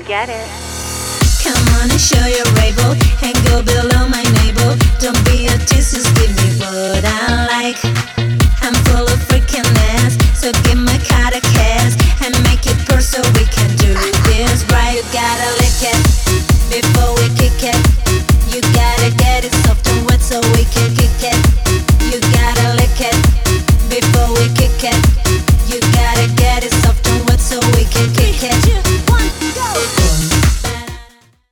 get it. Come on and show your able and go below my navel. Don't be a tease, just give me what I like.